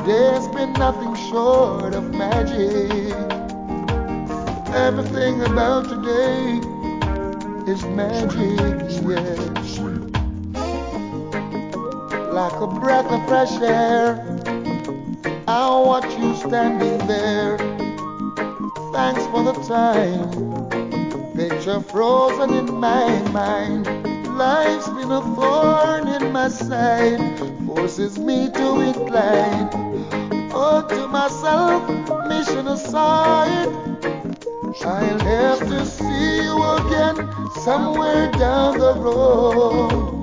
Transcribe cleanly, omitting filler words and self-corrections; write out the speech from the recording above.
Today's been nothing short of magic. Everything about today is magic, yes. Like a breath of fresh air, I watch you standing there. Thanks for the time, picture frozen in my mind. Life's been a thorn in my side, forces me to incline. Oh, to myself, mission aside, I'll have to see you again somewhere down the road.